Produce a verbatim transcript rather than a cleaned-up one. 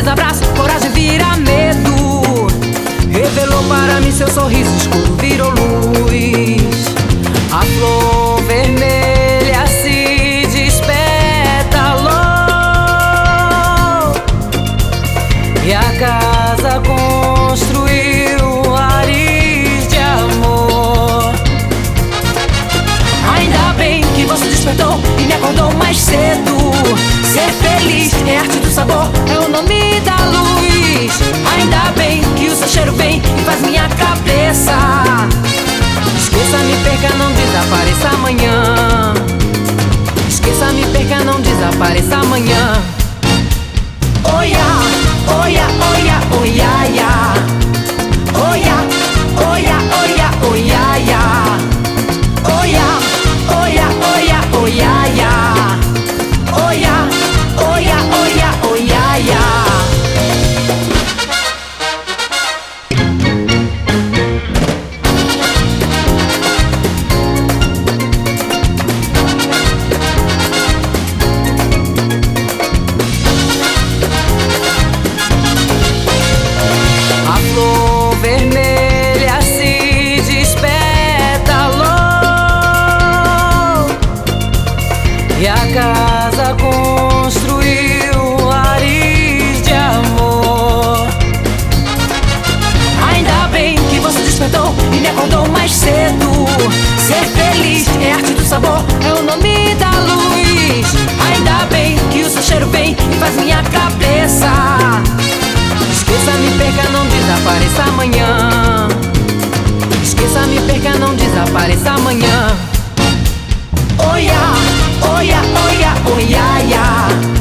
desabraço, coragem vira medo. Revelou para mim seu sorriso escuro, virou luz. A flor vermelha se despetalou e a casa construiu ares de amor. Ainda bem que você despertou e me acordou mais cedo. Ser feliz é arte do sabor, é o nome da luz. Ainda bem que o seu cheiro vem e faz minha cabeça. Esqueça, me perca, não desapareça amanhã. Esqueça, me perca, não desapareça amanhã. Oia, oia, oia, oia, ia. Oia, oia, oia, oia, ia. Oia, oia, oia, oia, ia. Oia, oia, oia, oia, ia. A flor vermelha se despetalou e a casa construiu ares de amor. Ainda bem que você despertou e me acordou mais cedo. Ser feliz é arte do sabor, é o nome da luz. Ainda bem que o seu cheiro vem e faz minha cabeça. Esqueça, me perca, não desapareça amanhã. Esqueça, me perca, não desapareça amanhã. Oia, oia, oia, oia, ia.